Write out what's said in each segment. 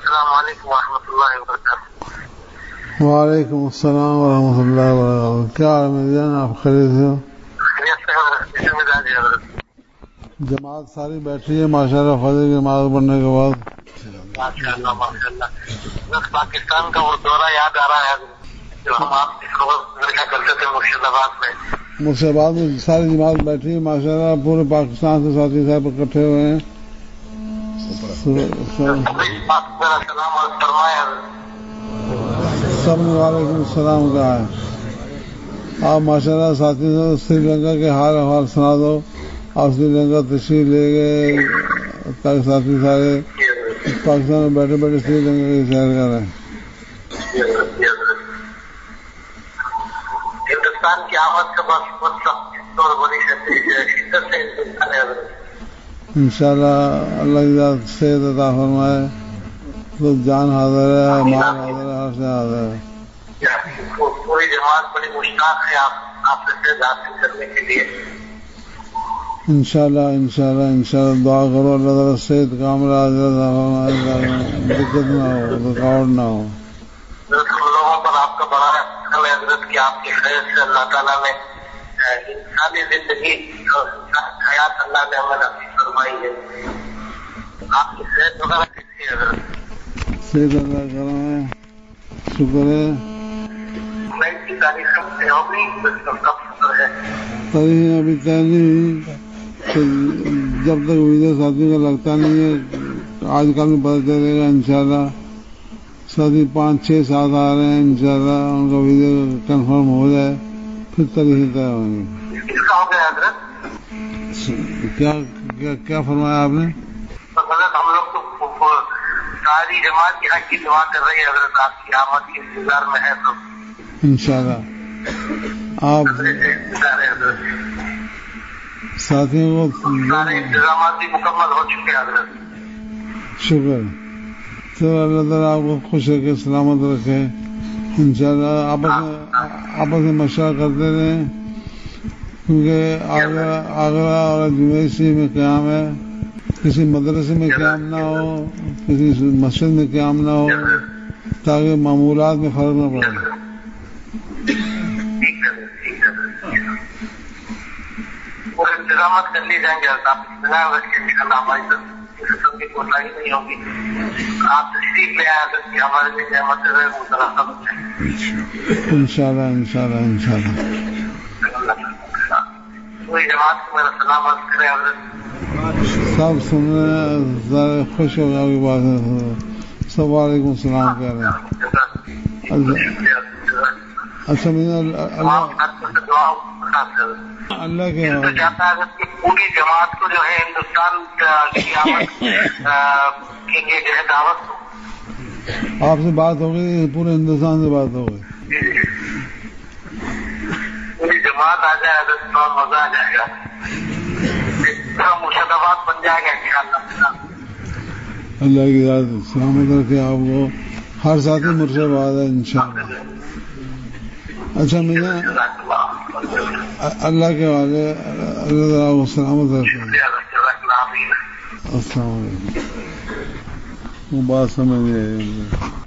السلام علیکم ورحمۃ اللہ وبرکاتہ. وعلیکم السلام ورحمۃ اللہ وبرکاتہ. کیا حال ہے جان؟ آپ خیریت سے ہو؟ خیریت سے حضرت. مزاج حضرت. جماعت ساری بیٹھی ہے ماشاءاللہ فجر کی نماز پڑھنے کے بعد. ماشاء اللہ ماشاء اللہ. بس پاکستان کا وہ دورہ یاد آ رہا ہے جو ہم آپ کی خبر لکھا کرتے تھے مرشد آباد میں. مرشد آباد میں ساری جماعت بیٹھی ہے ماشاءاللہ. پورے پاکستان سے ساتھی صاحب اکٹھے ہوئے ہیں. سلام اور فرمائے. سب نے وعلیکم السلام کہا ہے. آپ ماشاءاللہ ساتھی سے سری لنکا کے حال احوال سنا دو. آپ سری لنکا تشریف لے گئے تاکہ ساتھی سارے پاکستان میں بیٹھے بیٹھے سری لنکا کی سیر کر رہے ہیں. ہندوستان کی آمد کا بس اور بڑی شدت سے ہندوستان ہے حضرت. انشاءاللہ اللہ کی ذات صحت عطا فرمائے. تو جان حاضر ہے، مال حاضر ہے، ہر سے حاضر ہے. پوری جماعت بڑی مشتاق ہے آپ سے فیض حاصل کرنے کے لیے. انشاءاللہ انشاءاللہ انشاءاللہ دعا کرو اللہ تعالیٰ صحت کاملہ دقت نہ ہو، رکاوٹ نہ ہو. لوگوں پر آپ کا بڑا خیال ہے حضرت کہ آپ کے خیر سے اللہ تعالیٰ نے انسانی زندگی حیات اللہ نے ہمیں نصیب فرمائی ہے. آپ کی صحت وغیرہ کیسی ہے حضرت؟ صحت اللہ کرم ہے، شکر ہے. نئی کی تاریخ سے ہوگی کب شکر ہے. تاریخ ابھی طے نہیں تو جب تک ویزا ساتھی کا لگتا نہیں ہے آج کل میں پتہ چلے گا. انشاءاللہ ساتھی 5 6 7 آ رہے ہیں. انشاءاللہ ان کا ویزا کنفرم ہو جائے پھر تاریخ طے ہوں گی. کس کا ہو گیا حضرت؟ کیا فرمایا آپ نے؟ حضرت ہم لوگ تو ساری جماعت کی حق کی دعا کر رہی ہے حضرت. آپ کی آمد کے انتظار میں ہے تو انشاءاللہ آپ ساتھیوں کو سارے انتظامات بھی مکمل ہو چکے ہیں حضرت. شکر. تو اللہ تعالیٰ آپ کو خوش رکھے، سلامت رکھے. انشاءاللہ آپس میں مشورہ کرتے رہیں کیونکہ آگرہ اور اجمیر میں قیام ہے. کسی مدرسے میں قیام نہ ہو، کسی مسجد میں قیام نہ ہو تاکہ معمولات میں فرق نہ پڑے. وہ انتظامات کر لی جائیں گے. آپ اطمینان رکھیں انشاءاللہ ہماری طرف کسی قسم کی کوتاہی نہیں ہوگی. آپ تشریف لے آئے حضرت کہ ہمارے لیے نعمت ہے وہ ذرا سمجھیں. انشاءاللہ انشاءاللہ انشاءاللہ. پوری جماعت کو میرا سلام عرض کرے حضرت. سب سن رہے ہیں، ذرا خوش ہو گیا کی بات. سب وعلیکم السلام کہہ رہے ہیں. اچھا اللہ کے چاہتا ہے کہ پوری جماعت کو جو ہے ہندوستان کی آمد کے لیے جو ہے دعوت ہو. آپ سے بات ہو گئی، پورے ہندوستان سے بات ہو گئی. پوری جماعت آ جائے حضرت تو مزہ آ جائے گا. مرشد آباد بن جائے گا انشاءاللہ. اللہ کی ذات سلامت رکھے آپ کو. ہر ساتھی مرشد آباد ہے انشاءاللہ. اچھا میاں اللہ کے والے اللہ تعالیٰ کو سلامت رکھے. السلام علیکم. وہ بات سمجھ نہیں آئی.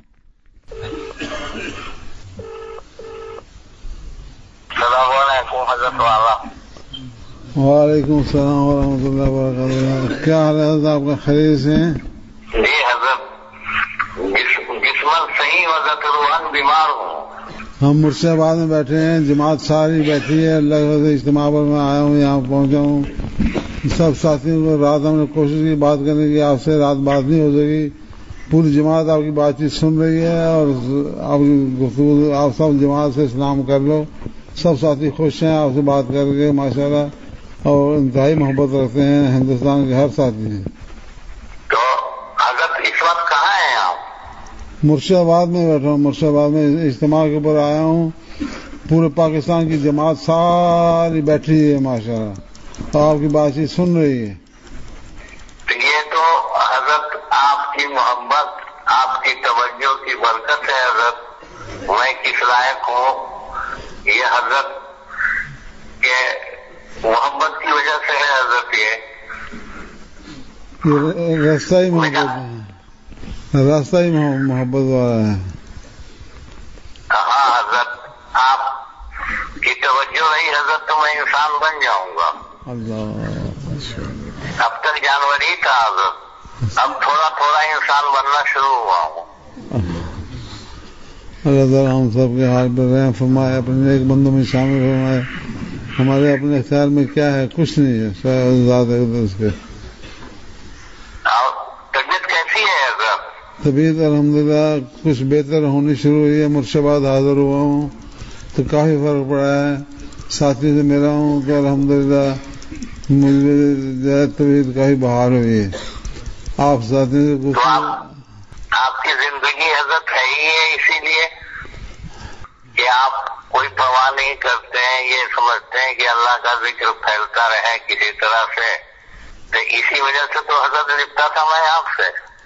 السلام علیکم حضرت والا. وعلیکم السلام ورحمۃ اللہ وبرکاتہ. کیا حال ہے حضرت؟ آپ کا خیریت سے ہیں؟ جی حضرت جسمن صحیح وضت روحان بیمار ہوں. ہم مرشد آباد میں بیٹھے ہیں، جماعت ساری بیٹھی ہے. اللہ کے اجتماع پر میں آیا ہوں، یہاں پہنچا ہوں. سب ساتھیوں کو رات ہم نے کوشش کی بات کرنے کی، آپ سے رات بات نہیں ہو سکی. پوری جماعت آپ کی بات چیت سن رہی ہے اور آپ کی گفتگو. آپ سب جماعت سے سلام کر لو. سب ساتھی خوش ہیں آپ سے بات کر کے ماشاءاللہ، اور انتہائی محبت رکھتے ہیں. ہندوستان کے ہر ساتھی ہیں. تو حضرت اس وقت کہاں ہیں آپ؟ مرشد آباد میں بیٹھا ہوں. مرشد آباد میں اجتماع کے اوپر آیا ہوں. پورے پاکستان کی جماعت ساری بیٹھی ہے ماشاءاللہ، آپ کی بات چیت سن رہی ہے. یہ تو حضرت آپ کی محبت، آپ کی توجہ کی برکت ہے حضرت. میں کس لائق ہوں یہ حضرت کے محبت کی وجہ سے ہے حضرت. یہ راستہ ہی محبت ہے. راستہ ہی محبت والا ہے. ہاں حضرت آپ کی توجہ رہی حضرت تو میں انسان بن جاؤں گا. اللہ اب تک جانور ہی تھا حضرت، اب تھوڑا تھوڑا انسان بننا شروع ہوا ہوں. اللہ تعالیٰ ہم سب کے حال پر رحم فرمائے، اپنے نیک بندوں میں شامل فرمائے. ہمارے اپنے خیال میں کیا ہے؟ کچھ نہیں ہے، ذات ہے اس کے. طبیعت کیسی ہے حضرت؟ طبیعت الحمدللہ کچھ بہتر ہونی شروع ہوئی ہے. مرشدآباد حاضر ہوا ہوں تو کافی فرق پڑا ہے. ساتھی سے ملا ہوں تو الحمدللہ مجھے طبیعت کافی بحال ہوئی ہے. آپ ساتھی سے تو آپ کی زندگی حضرت ہے ہی ہے اسی لیے کہ آپ کوئی پرواہ نہیں کرتے ہیں، یہ سمجھتے ہیں کہ اللہ کا ذکر پھیلتا رہے کسی طرح سے. تو اسی وجہ سے تو حضرت لپٹا تھا میں آپ سے.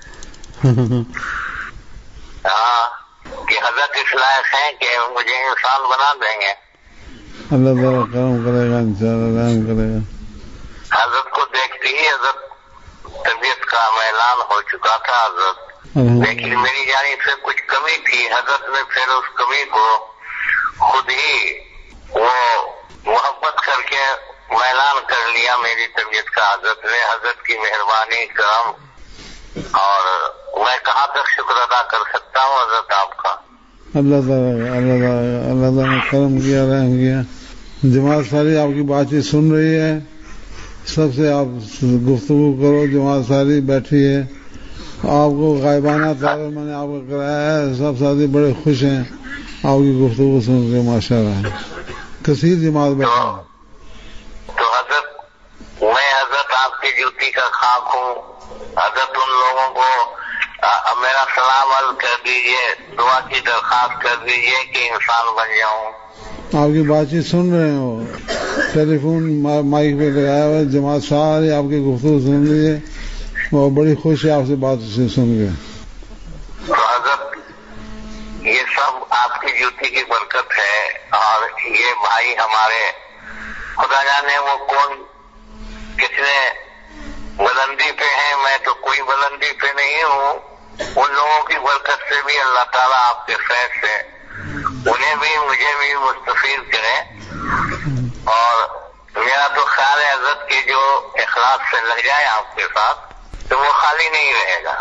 ہاں کہ حضرت اس لائق ہیں کہ مجھے انسان بنا دیں گے. اللہ تعالیٰ کرم کرے گا، انشاءاللہ رحم کرے گا. حضرت کو دیکھتے ہی حضرت طبیعت کا اعلان ہو چکا تھا حضرت، لیکن میری جانب سے کچھ کمی تھی. حضرت نے پھر اس کمی کو خود ہی وہ محبت کر کے اعلان کر لیا میری طبیعت کا. حضرت نے، حضرت کی مہربانی کرم، اور میں کہاں تک شکر ادا کر سکتا ہوں حضرت آپ کا. اللہ تعالیٰ نے کرم کیا، رحم کیا. جماعت ساری آپ کی بات چیت سن رہی ہے، سب سے آپ گفتگو کرو. جماعت ساری بیٹھی ہے، آپ کو غائبانہ تعارف میں نے آپ کو کرایا ہے. سب ساتھی بڑے خوش ہیں آپ کی گفتگو سن کے، ماشاءاللہ. کثیر جماعت بیٹھی ہے. تو حضرت میں حضرت آپ کی جوتی کا خاک ہوں. حضرت ان لوگوں کو میرا سلام عرض کر دیجئے، دعا کی درخواست کر دیجئے کہ انسان بن جاؤں. آپ کی بات چیت سن رہے ہو، ٹیلی فون مائک پہ لگایا ہوا ہے. جماعت ساری آپ کی گفتگو سن رہی ہے، وہ بڑی خوش ہے آپ سے بات سن کے. تو حضرت یہ سب آپ کی جوتی کی برکت ہے. اور یہ بھائی ہمارے خدا جانے وہ کون کتنے بلندی پہ ہیں، میں تو کوئی بلندی پہ نہیں ہوں. ان لوگوں کی برکت سے بھی اللہ تعالیٰ آپ کے فیض سے انہیں بھی مجھے بھی مستفید کریں. اور میرا تو خیال ہے حضرت کی جو اخلاص سے لگ جائے آپ کے ساتھ تو وہ خالی نہیں رہے گا.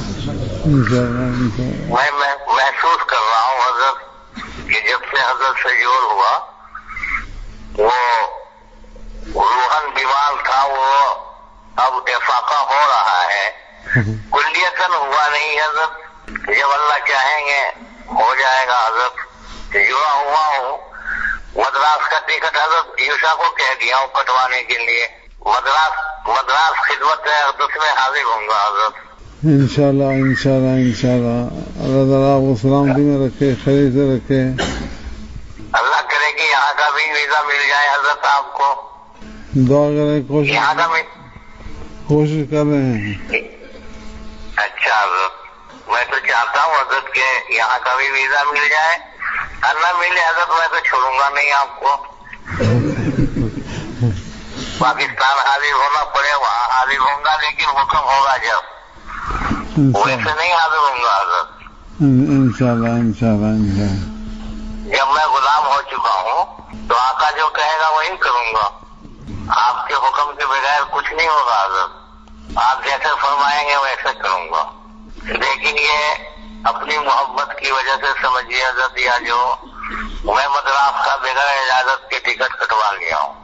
میں محسوس کر رہا ہوں حضرت کہ جب سے حضرت سے جوڑ ہوا وہ روحن بیمار تھا، وہ اب افاقہ ہو رہا ہے. کلیتاً ہوا نہیں حضرت، جب اللہ چاہیں گے ہو جائے گا حضرت. جڑا ہوا ہوں. مدراس کا ٹکٹ حضرت یوشا کو کہہ دیا ہوں کٹوانے کے لیے. مدراس خدمت اقدس میں حاضر ہوں گا حضرت انشاءاللہ. اللہ تعالیٰ آپ کو سلامتی میں رکھے، خیر سے رکھے. اللہ کرے کہ یہاں کا بھی ویزا مل جائے حضرت آپ کو. دعا کریں، یہاں کا بھی کوشش کر رہے ہیں. اچھا حضرت، میں تو چاہتا ہوں حضرت کہ یہاں کا بھی ویزا مل جائے. اللہ ملے حضرت میں تو چھوڑوں گا نہیں آپ کو. پاکستان حاضر ہونا پڑے وہاں حاضر ہوں گا، لیکن حکم ہوگا جب ویسے نہیں حاضر ہوں گا حضرت. انشاءاللہ. جب میں غلام ہو چکا ہوں تو آقا جو کہے گا وہی کروں گا. آپ کے حکم کے بغیر کچھ نہیں ہوگا حضرت. آپ جیسے فرمائیں گے ویسے کروں گا. لیکن یہ اپنی محبت کی وجہ سے سمجھیے حضرت، یا جو میں مدراس کا بغیر اجازت کے ٹکٹ کٹوا لیا ہوں.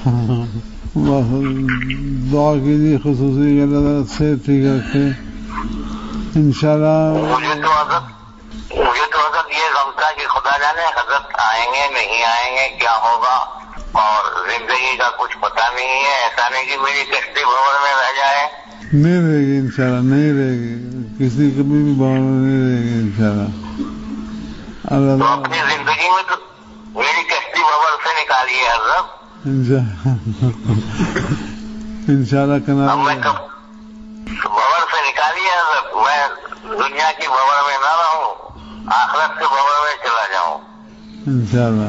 دعا کیجیے خصوصی اللہ سے ٹھیک رکھے انشاءاللہ. مجھے تو حضرت یہ غم تھا کہ خدا جانے حضرت آئیں گے نہیں آئیں گے، کیا ہوگا، اور زندگی کا کچھ پتہ نہیں ہے. ایسا نہیں کہ میری کشتی بھور میں رہ جائے. نہیں رہے گی انشاءاللہ، نہیں رہے گی، کسی کبھی بھی بھور میں نہیں رہے گی انشاءاللہ. اللہ تو اپنی زندگی میں تو میری کشتی بھور سے نکالیے حضرت. انشاءاللہ اب میں کب بھور سے نکالیے حضرت. میں دنیا کی بھور میں نہ رہوں، آخرت کے بھور میں چلا جاؤں انشاءاللہ.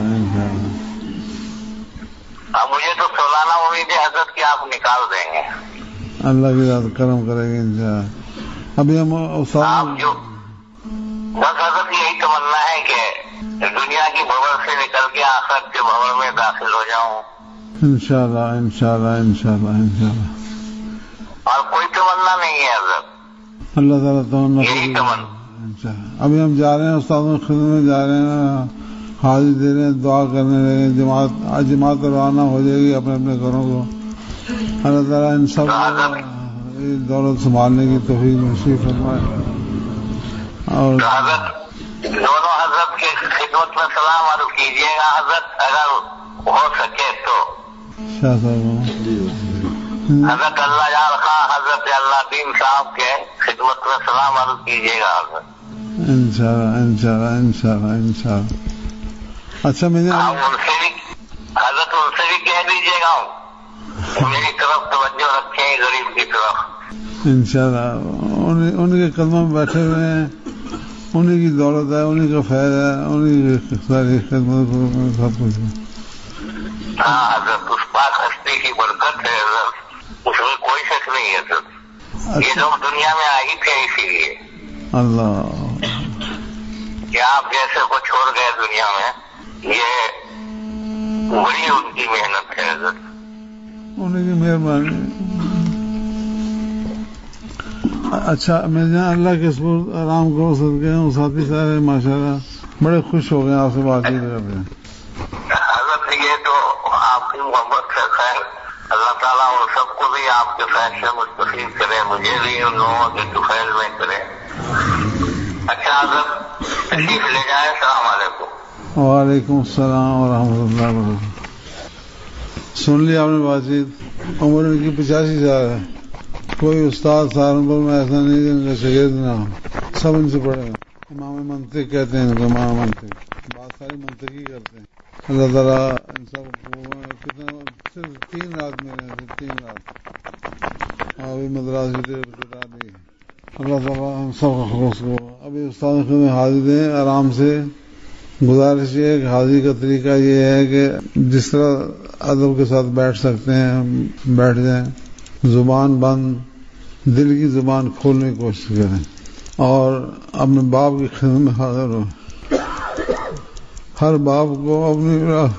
اب مجھے تو سالانہ امید ہے حضرت کہ آپ نکال دیں گے. اللہ کی ذات کرم کرے گی انشاءاللہ. ابھی ہم آپ جو بس حضرت یہی تمنا ہے کہ دنیا کی بھور سے نکل کے آخرت کے بھور میں داخل ہو جاؤں. انشاءاللہ انشاءاللہ انشاءاللہ انشاءاللہ. اور کوئی تمنا نہیں ہے حضرت. اللہ تعالیٰ تو یہی تمنا. ابھی ہم جا رہے ہیں استادوں کی خدمت میں جا رہے ہیں, حاضری دے رہے ہیں, دعا کرنے لگے. آج جماعت روانہ ہو جائے گی اپنے اپنے گھروں کو. اللہ تعالیٰ ان سب دولت سنبھالنے کی توفیق نصیب فرمائے. اور حضرت دونوں حضرت کی خدمت میں سلام عرض کیجیے گا حضرت, اگر ہو سکے تو. شاہ صاحب حضرت اللہ جان خان حضرت اللہ دین صاحب کے خدمت میں سلام عرض کیجیے گا حضرت. انشاءاللہ انشاءاللہ انشاءاللہ انشاءاللہ. اچھا میں ان سے بھی حضرت ان سے بھی کہہ دیجیے گا میری طرف توجہ رکھیں غریب کی طرف. انشاءاللہ ان کے قدموں میں بیٹھے ہوئے ہیں, انہیں کی دولت ہے, انہیں کا فیض ہے, انہیں کی ساری خدمت سب کچھ ہے. ہاں حضرت اس پاک ہستی کی برکت ہے حضرت, اس میں کوئی شک نہیں ہے حضرت. یہ لوگ دنیا میں آئی تھے اسی لیے اللہ کہ آپ جیسے کو چھوڑ گئے دنیا میں, یہ بڑی ان کی محنت ہے حضرت. انہیں کی مہربانی. اچھا میں جہاں اللہ کے سپرد آرام کو صدقے ہیں, ساتھی سارے ماشاءاللہ بڑے خوش ہو گئے آپ سے بات چیت کر رہے ہیں. حضرت یہ تو آپ کی محبت سے خیر, اللہ تعالیٰ ان سب کو بھی آپ کے فیض سے مستفید کرے, مجھے بھی ان لوگوں کے طفیل میں کرے. اچھا حضرت تشریف لے جائیں. السلام علیکم. وعلیکم السلام ورحمۃ اللہ وبرکاتہ. سن لیا آپ نے بات چیت. عمر ان کی 85 سال ہے. کوئی استاد سہارنپور میں ایسا نہیں جن کا شاگرد نہ ہو, سب ان سے پڑھے ہیں. امام منطق کہتے ہیں ان کو, امام منطق. بات ساری منطقی کرتے ہیں. اللہ تعالیٰ ان سب کو کتنا صرف 3 رات میں رہے, 3 رات ابھی مدراس کی کتاب نہیں ہے. اللہ تعالیٰ ہم سب کو خلوص کو. ابھی استاد میں حاضری دیں آرام سے. گزارش یہ ہے کہ حاضری کا طریقہ یہ ہے کہ جس طرح ادب کے ساتھ بیٹھ سکتے ہیں بیٹھ جائیں, زبان بند, دل کی زبان کھولنے کی کوشش کریں, اور اپنے باپ کی خدمت میں حاضر ہو. ہر باپ کو اپنی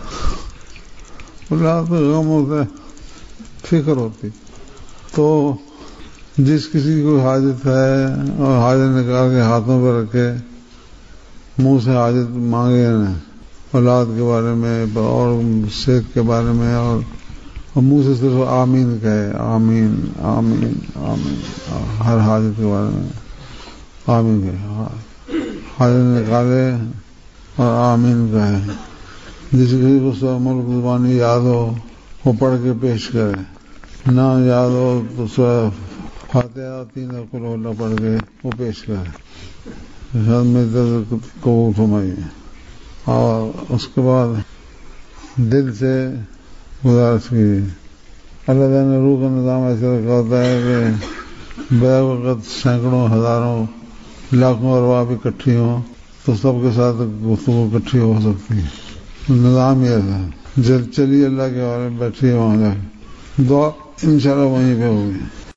اولاد کا غم ہوتا ہے, فکر ہوتی. تو جس کسی کو حاجت ہے اور حاجت نکال کے ہاتھوں پہ رکھے, منہ سے حاجت مانگے نا, اولاد کے بارے میں اور صحت کے بارے میں, اور منہ سے صرف آمین کہے, آمین آمین آمین, ہر حاجت کے بارے میں آمین کہے, حاجت نکالے اور آمین کہے. جس کسی کو سو ملک زبانی یاد ہو وہ پڑھ کے پیش کرے, نہ یاد ہو تو فاتحہ 3 قل اللہ پڑھ کے وہ پیش کرے. میں قبول فرمائیے. اور اس کے بعد دل سے گزارش کیجیے. اللہ تعالیٰ نے روح کا نظام ایسا رکھا ہوتا ہے کہ بے وقت سینکڑوں ہزاروں لاکھوں ارباب اکٹھی ہوں تو سب کے ساتھ گفتگو اکٹھی ہو سکتی ہے. نظام یہ ہے. چلیے اللہ کے بارے میں بیٹھیے, وہاں جا کے دعا انشاءاللہ وہیں پہ ہوگی.